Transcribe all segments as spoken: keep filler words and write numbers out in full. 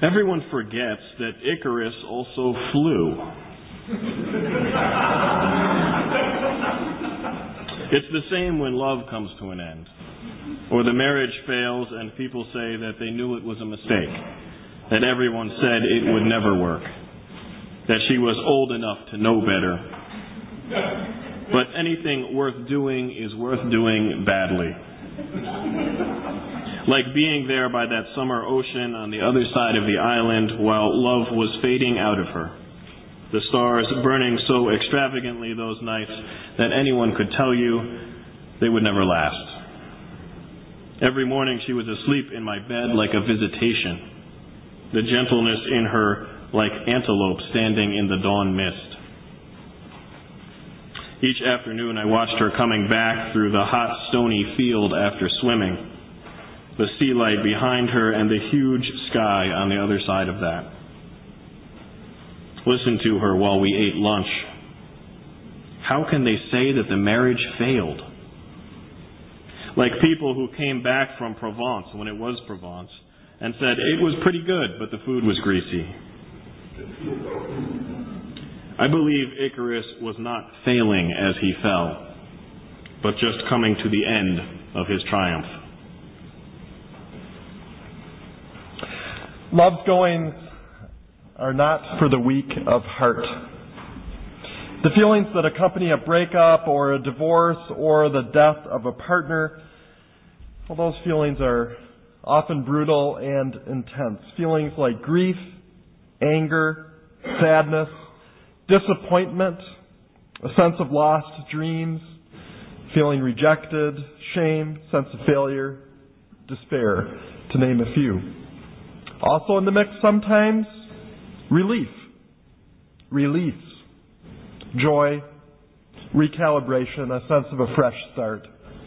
Everyone forgets that Icarus also flew. It's the same when love comes to an end, or the marriage fails and people say that they knew it was a mistake, that everyone said it would never work, that she was old enough to know better. But anything worth doing is worth doing badly. Like being there by that summer ocean on the other side of the island while love was fading out of her. The stars burning so extravagantly those nights that anyone could tell you they would never last. Every morning she was asleep in my bed like a visitation, the gentleness in her like antelope standing in the dawn mist. Each afternoon I watched her coming back through the hot, stony field after swimming, the sea light behind her and the huge sky on the other side of that. Listen to her while we ate lunch. How can they say that the marriage failed? Like people who came back from Provence when it was Provence and said it was pretty good, but the food was greasy. I believe Icarus was not failing as he fell, but just coming to the end of his triumph. Love's goings are not for the weak of heart. The feelings that accompany a breakup or a divorce or the death of a partner, well, those feelings are often brutal and intense. Feelings like grief, anger, sadness, disappointment, a sense of lost dreams, feeling rejected, shame, sense of failure, despair, to name a few. Also in the mix sometimes, relief, release, joy, recalibration, a sense of a fresh start.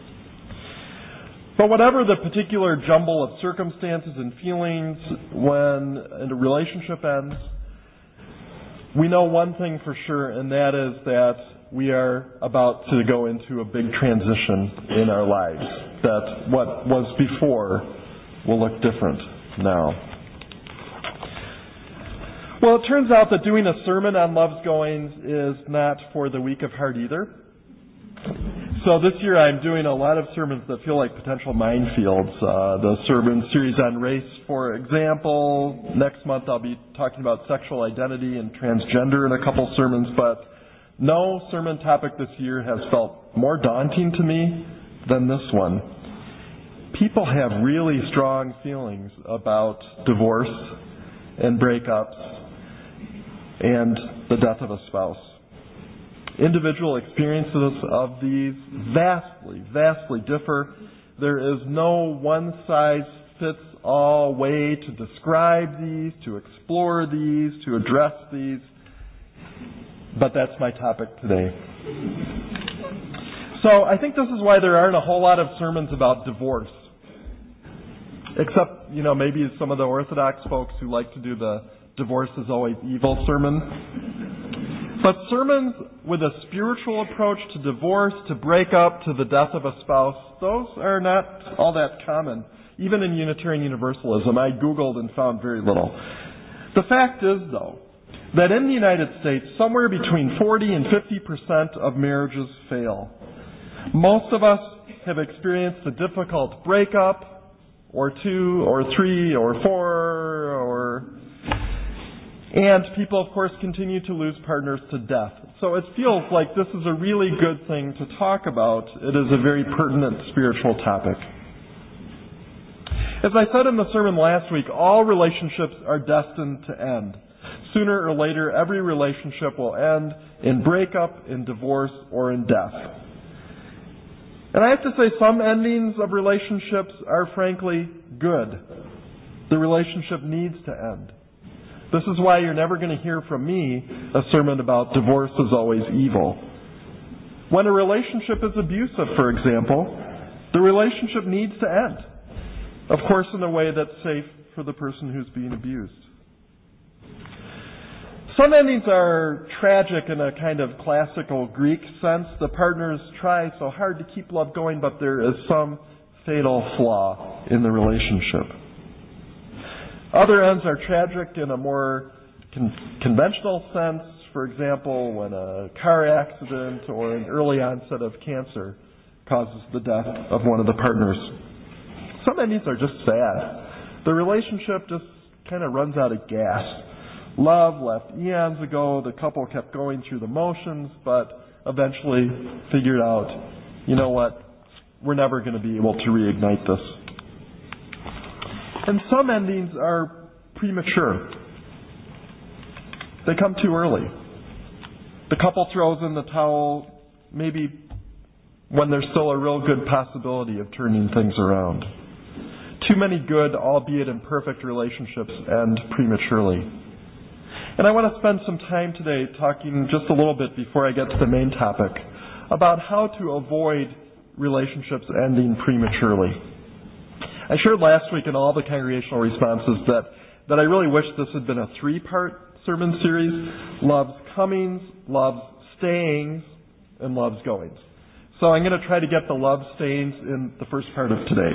But whatever the particular jumble of circumstances and feelings when a relationship ends, we know one thing for sure, and that is that we are about to go into a big transition in our lives. That what was before will look different now. Well, it turns out that doing a sermon on love's goings is not for the weak of heart either. So this year I'm doing a lot of sermons that feel like potential minefields. Uh, the sermon series on race, for example. Next month I'll be talking about sexual identity and transgender in a couple sermons, but no sermon topic this year has felt more daunting to me than this one. People have really strong feelings about divorce and breakups and the death of a spouse. Individual experiences of these vastly, vastly differ. There is no one-size-fits-all way to describe these, to explore these, to address these. But that's my topic today. So I think this is why there aren't a whole lot of sermons about divorce. Except, you know, maybe some of the Orthodox folks who like to do the divorce is always evil sermon. But sermons with a spiritual approach to divorce, to breakup, to the death of a spouse, those are not all that common. Even in Unitarian Universalism, I Googled and found very little. The fact is, though, that in the United States, somewhere between forty and fifty percent of marriages fail. Most of us have experienced a difficult breakup, or two, or three, or four, or... And people, of course, continue to lose partners to death. So it feels like this is a really good thing to talk about. It is a very pertinent spiritual topic. As I said in the sermon last week, all relationships are destined to end. Sooner or later, every relationship will end in breakup, in divorce, or in death. And I have to say, some endings of relationships are frankly good. The relationship needs to end. This is why you're never going to hear from me a sermon about divorce is always evil. When a relationship is abusive, for example, the relationship needs to end. Of course, in a way that's safe for the person who's being abused. Some endings are tragic in a kind of classical Greek sense. The partners try so hard to keep love going, but there is some fatal flaw in the relationship. Other ends are tragic in a more con- conventional sense. For example, when a car accident or an early onset of cancer causes the death of one of the partners. Some endings are just sad. The relationship just kind of runs out of gas. Love left eons ago. The couple kept going through the motions, but eventually figured out, you know what, we're never going to be able to reignite this. And some endings are premature. They come too early. The couple throws in the towel maybe when there's still a real good possibility of turning things around. Too many good, albeit imperfect, relationships end prematurely. And I want to spend some time today talking just a little bit before I get to the main topic about how to avoid relationships ending prematurely. I shared last week in all the congregational responses that, that I really wish this had been a three-part sermon series: love's comings, love's stayings, and love's goings. So I'm going to try to get the love stayings in the first part of today.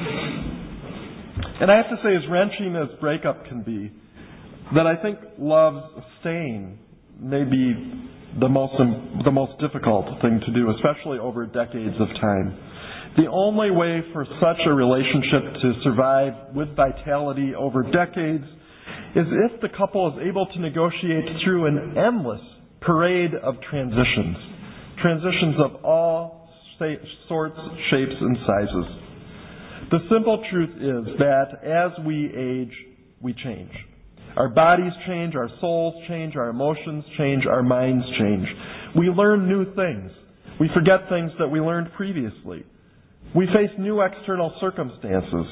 And I have to say, as wrenching as breakup can be, that I think love's staying may be the most the most difficult thing to do, especially over decades of time. The only way for such a relationship to survive with vitality over decades is if the couple is able to negotiate through an endless parade of transitions. Transitions of all sorts, shapes, and sizes. The simple truth is that as we age, we change. Our bodies change, our souls change, our emotions change, our minds change. We learn new things. We forget things that we learned previously. We face new external circumstances.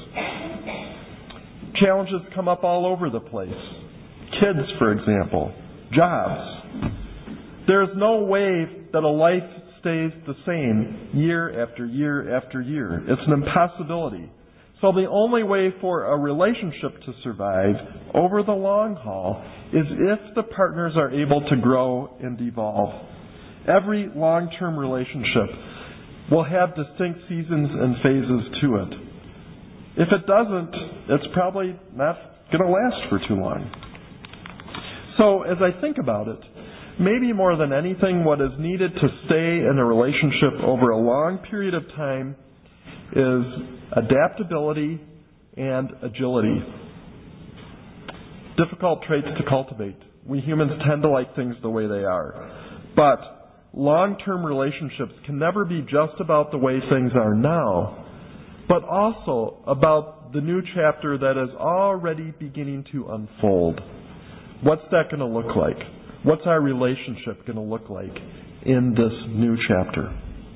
Challenges come up all over the place. Kids, for example. Jobs. There's no way that a life stays the same year after year after year. It's an impossibility. So the only way for a relationship to survive over the long haul is if the partners are able to grow and evolve. Every long-term relationship will have distinct seasons and phases to it. If it doesn't, it's probably not going to last for too long. So as I think about it, maybe more than anything, what is needed to stay in a relationship over a long period of time is adaptability and agility. Difficult traits to cultivate. We humans tend to like things the way they are. But long-term relationships can never be just about the way things are now, but also about the new chapter that is already beginning to unfold. What's that going to look like? What's our relationship going to look like in this new chapter?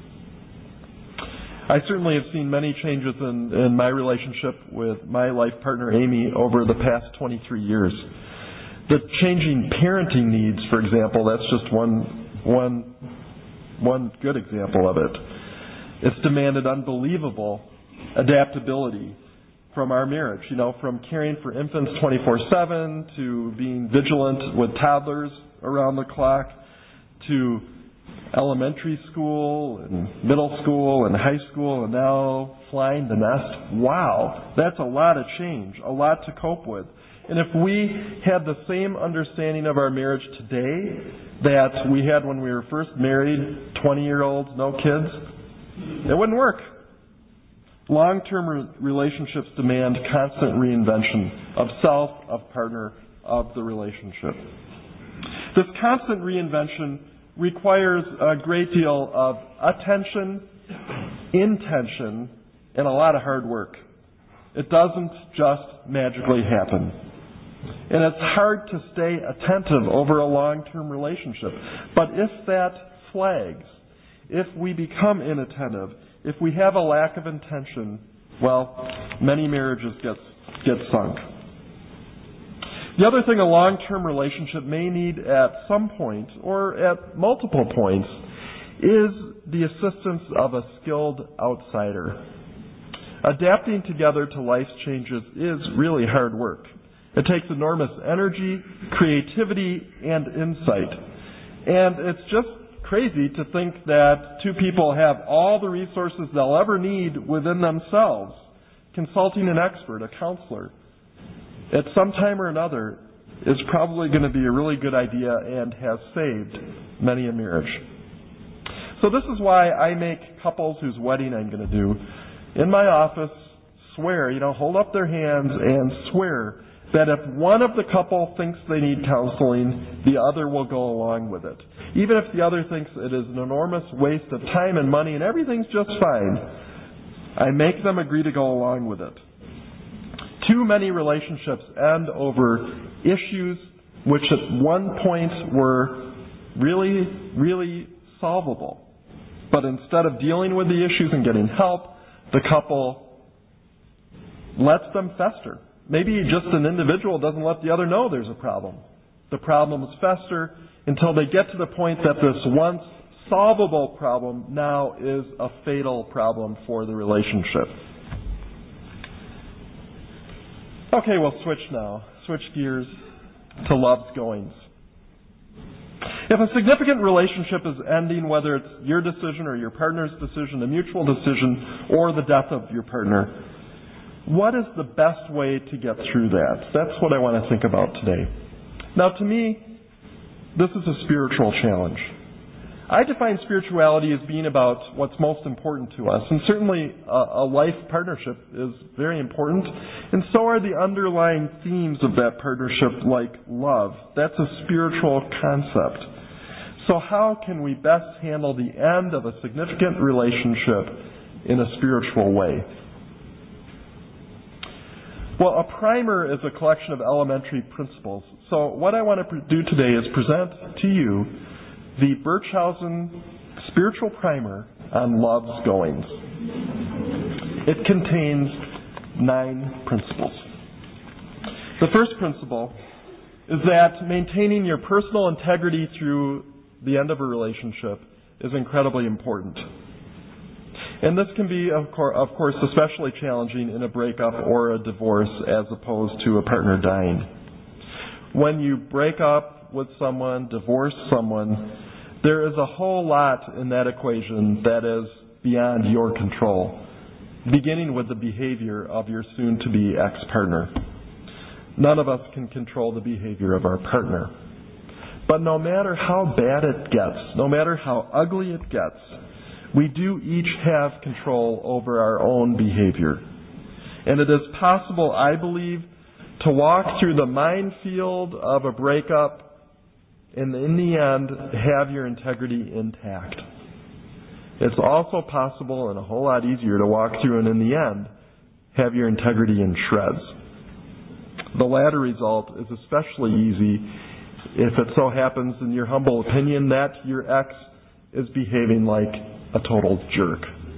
I certainly have seen many changes in, in my relationship with my life partner, Amy, over the past twenty-three years. The changing parenting needs, for example, that's just one, one, one good example of it. It's demanded unbelievable adaptability from our marriage, you know, from caring for infants twenty-four seven to being vigilant with toddlers around the clock to elementary school and middle school and high school and now flying the nest. Wow, that's a lot of change, a lot to cope with. And if we had the same understanding of our marriage today that we had when we were first married, twenty-year-olds, no kids, it wouldn't work. Long-term re- relationships demand constant reinvention of self, of partner, of the relationship. This constant reinvention requires a great deal of attention, intention, and a lot of hard work. It doesn't just magically happen. And it's hard to stay attentive over a long-term relationship. But if that flags, if we become inattentive, if we have a lack of intention, well, many marriages get, get sunk. The other thing a long-term relationship may need at some point, or at multiple points, is the assistance of a skilled outsider. Adapting together to life's changes is really hard work. It takes enormous energy, creativity, and insight. And it's just crazy to think that two people have all the resources they'll ever need within themselves. Consulting an expert, a counselor, at some time or another is probably going to be a really good idea and has saved many a marriage. So this is why I make couples whose wedding I'm going to do in my office swear, you know, hold up their hands and swear that if one of the couple thinks they need counseling, the other will go along with it. Even if the other thinks it is an enormous waste of time and money and everything's just fine, I make them agree to go along with it. Too many relationships end over issues which at one point were really, really solvable. But instead of dealing with the issues and getting help, the couple lets them fester. Maybe just an individual doesn't let the other know there's a problem. The problems fester until they get to the point that this once solvable problem now is a fatal problem for the relationship. Okay, we'll switch now. Switch gears to love's goings. If a significant relationship is ending, whether it's your decision or your partner's decision, a mutual decision, or the death of your partner, what is the best way to get through that? That's what I want to think about today. Now, to me, this is a spiritual challenge. I define spirituality as being about what's most important to us, and certainly a, a life partnership is very important, and so are the underlying themes of that partnership, like love. That's a spiritual concept. So how can we best handle the end of a significant relationship in a spiritual way? Well, a primer is a collection of elementary principles. So what I want to do today is present to you the Birchhausen Spiritual Primer on Love's Goings. It contains nine principles. The first principle is that maintaining your personal integrity through the end of a relationship is incredibly important. And this can be, of course, of course, especially challenging in a breakup or a divorce as opposed to a partner dying. When you break up with someone, divorce someone, there is a whole lot in that equation that is beyond your control, beginning with the behavior of your soon-to-be ex-partner. None of us can control the behavior of our partner. But no matter how bad it gets, no matter how ugly it gets, we do each have control over our own behavior. And it is possible, I believe, to walk through the minefield of a breakup and in the end have your integrity intact. It's also possible and a whole lot easier to walk through and in the end have your integrity in shreds. The latter result is especially easy if it so happens, in your humble opinion, that your ex is behaving like a total jerk.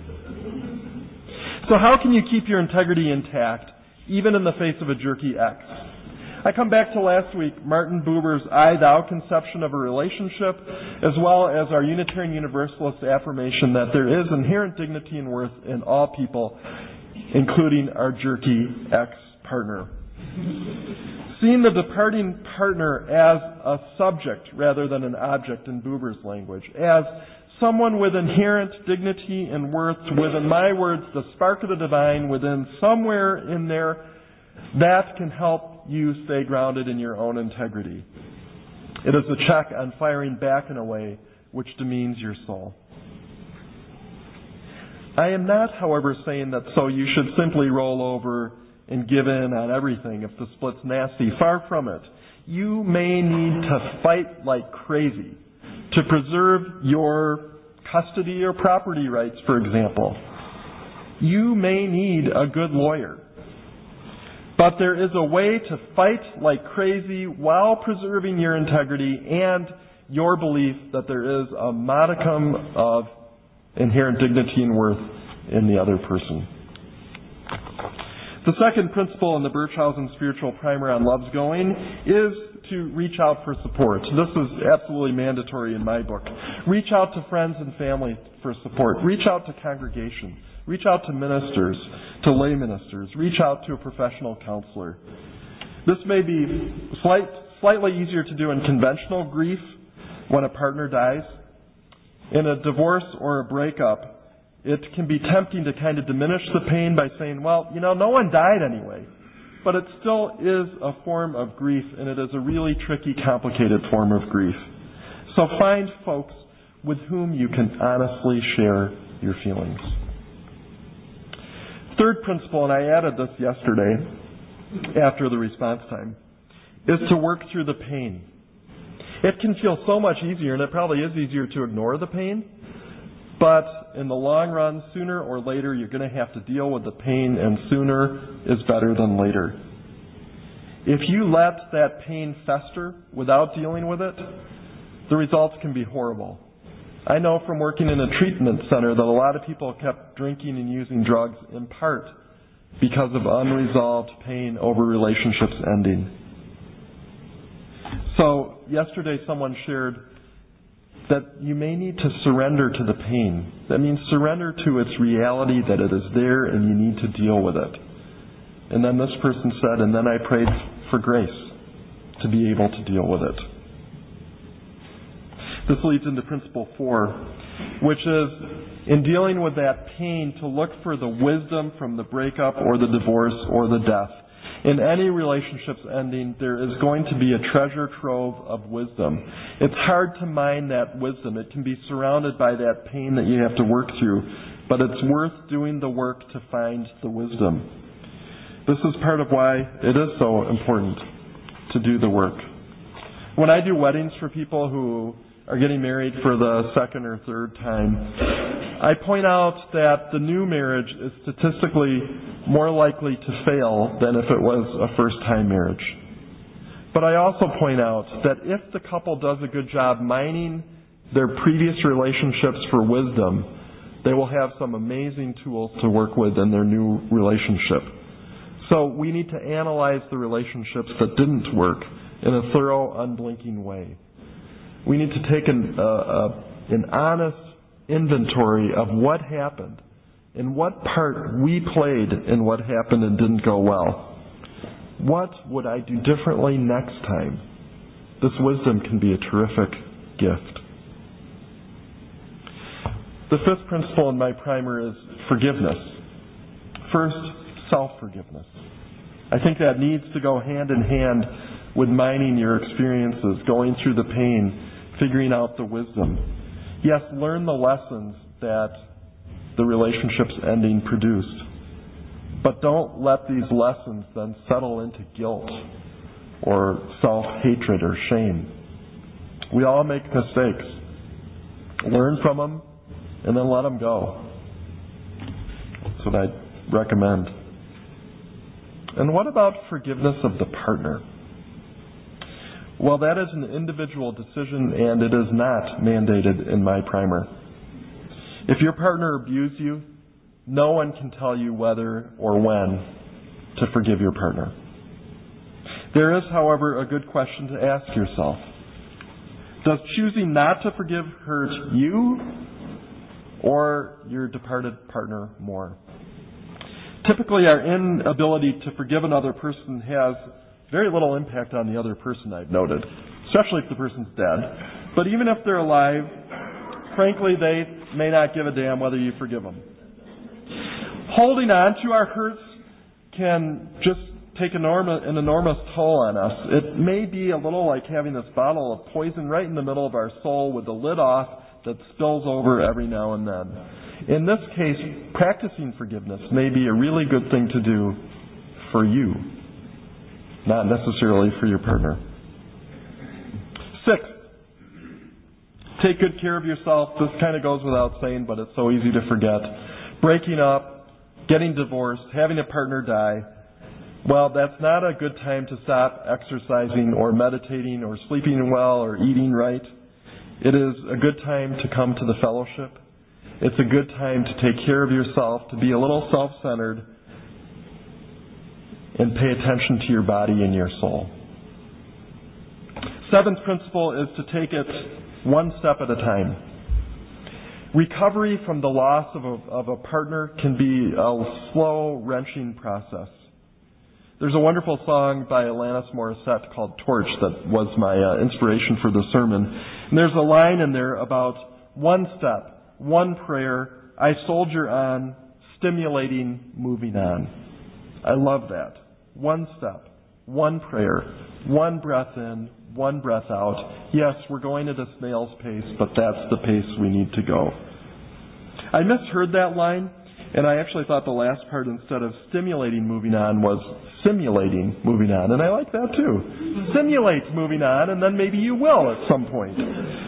So how can you keep your integrity intact, even in the face of a jerky ex? I come back to last week, Martin Buber's I-thou conception of a relationship, as well as our Unitarian Universalist affirmation that there is inherent dignity and worth in all people, including our jerky ex-partner. Seeing the departing partner as a subject rather than an object in Buber's language, as someone with inherent dignity and worth, with, in my words, the spark of the divine within somewhere in there, that can help you stay grounded in your own integrity. It is a check on firing back in a way which demeans your soul. I am not, however, saying that so you should simply roll over and give in on everything if the split's nasty. Far from it. You may need to fight like crazy to preserve your custody or property rights, for example. You may need a good lawyer. But there is a way to fight like crazy while preserving your integrity and your belief that there is a modicum of inherent dignity and worth in the other person. The second principle in the Birchhausen Spiritual Primer on Love's Going is to reach out for support. This is absolutely mandatory in my book. Reach out to friends and family for support. Reach out to congregation. Reach out to ministers, to lay ministers. Reach out to a professional counselor. This may be slight, slightly easier to do in conventional grief when a partner dies. In a divorce or a breakup, it can be tempting to kind of diminish the pain by saying, well, you know, no one died anyway. but it still is a form of grief, and it is a really tricky, complicated form of grief. So find folks with whom you can honestly share your feelings. Third principle, and I added this yesterday after the response time, is to work through the pain. It can feel so much easier, and it probably is easier to ignore the pain, but in the long run, sooner or later, you're going to have to deal with the pain, and sooner is better than later. If you let that pain fester without dealing with it, the results can be horrible. I know from working in a treatment center that a lot of people kept drinking and using drugs in part because of unresolved pain over relationships ending. So yesterday someone shared that you may need to surrender to the pain. That means surrender to its reality, that it is there and you need to deal with it. And then this person said, and then I prayed for grace to be able to deal with it. This leads into principle four, which is in dealing with that pain to look for the wisdom from the breakup or the divorce or the death. In any relationships ending, there is going to be a treasure trove of wisdom. It's hard to mine that wisdom. It can be surrounded by that pain that you have to work through, but it's worth doing the work to find the wisdom. This is part of why it is so important to do the work. When I do weddings for people who are getting married for the second or third time, I point out that the new marriage is statistically more likely to fail than if it was a first-time marriage. But I also point out that if the couple does a good job mining their previous relationships for wisdom, they will have some amazing tools to work with in their new relationship. So we need to analyze the relationships that didn't work in a thorough, unblinking way. We need to take an, uh, uh, an honest inventory of what happened and what part we played in what happened and didn't go well. What would I do differently next time? This wisdom can be a terrific gift. The fifth principle in my primer is forgiveness. First, self-forgiveness. I think that needs to go hand in hand with mining your experiences, going through the pain, figuring out the wisdom. Yes, learn the lessons that the relationship's ending produced. But don't let these lessons then settle into guilt or self-hatred or shame. We all make mistakes. Learn from them and then let them go. That's what I'd recommend. And what about forgiveness of the partner? Well, that is an individual decision, and it is not mandated in my primer. If your partner abused you, no one can tell you whether or when to forgive your partner. There is, however, a good question to ask yourself. Does choosing not to forgive hurt you or your departed partner more? Typically, our inability to forgive another person has very little impact on the other person, I've noted, especially if the person's dead. But even if they're alive, frankly, they may not give a damn whether you forgive them. Holding on to our hurts can just take enormous, an enormous toll on us. It may be a little like having this bottle of poison right in the middle of our soul with the lid off that spills over every now and then. In this case, practicing forgiveness may be a really good thing to do for you, not necessarily for your partner. Sixth, take good care of yourself. This kind of goes without saying, but it's so easy to forget. Breaking up, getting divorced, having a partner die, well, that's not a good time to stop exercising or meditating or sleeping well or eating right. It is a good time to come to the fellowship. It's a good time to take care of yourself, to be a little self-centered, and pay attention to your body and your soul. Seventh principle is to take it one step at a time. Recovery from the loss of a, of a partner can be a slow, wrenching process. There's a wonderful song by Alanis Morissette called Torch that was my uh, inspiration for the sermon. And there's a line in there about one step, one prayer, I soldier on, stimulating, moving on. I love that. one step, one prayer, one breath in, one breath out. Yes, we're going at a snail's pace, but that's the pace we need to go. I misheard that line, and I actually thought the last part, instead of stimulating moving on, was simulating moving on. And I like that too. Simulate moving on, and then maybe you will at some point.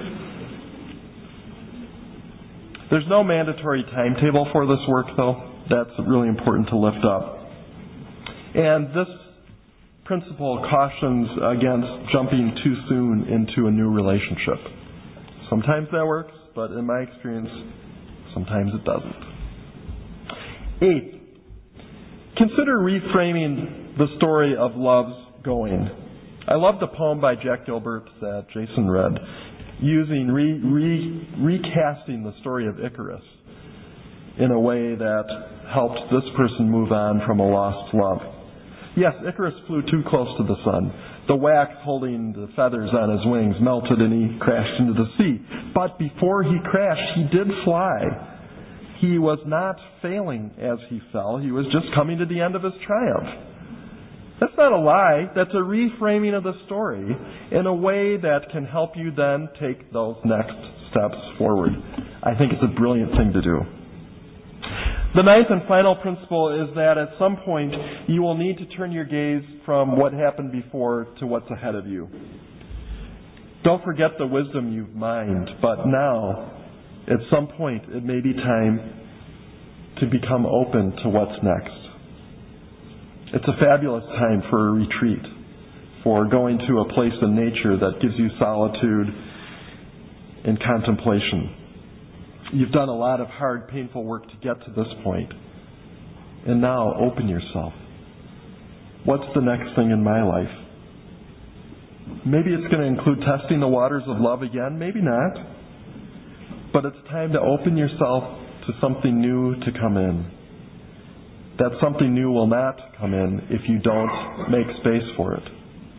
There's no mandatory timetable for this work, though. That's really important to lift up. And this principle cautions against jumping too soon into a new relationship. Sometimes that works, but in my experience, sometimes it doesn't. Eighth, consider reframing the story of love's going. I love the poem by Jack Gilbert that Jason read, using, re, re, recasting the story of Icarus in a way that helped this person move on from a lost love. Yes, Icarus flew too close to the sun. The wax holding the feathers on his wings melted and he crashed into the sea. But before he crashed, he did fly. He was not failing as he fell. He was just coming to the end of his triumph. That's not a lie. That's a reframing of the story in a way that can help you then take those next steps forward. I think it's a brilliant thing to do. The ninth and final principle is that at some point you will need to turn your gaze from what happened before to what's ahead of you. Don't forget the wisdom you've mined, but now, at some point, it may be time to become open to what's next. It's a fabulous time for a retreat, for going to a place in nature that gives you solitude and contemplation. You've done a lot of hard, painful work to get to this point. And now, open yourself. What's the next thing in my life? Maybe it's going to include testing the waters of love again. Maybe not. But it's time to open yourself to something new to come in. That something new will not come in if you don't make space for it.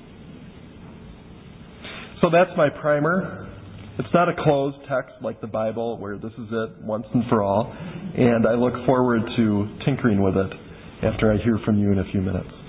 So that's my primer. It's not a closed text like the Bible where this is it once and for all. And I look forward to tinkering with it after I hear from you in a few minutes.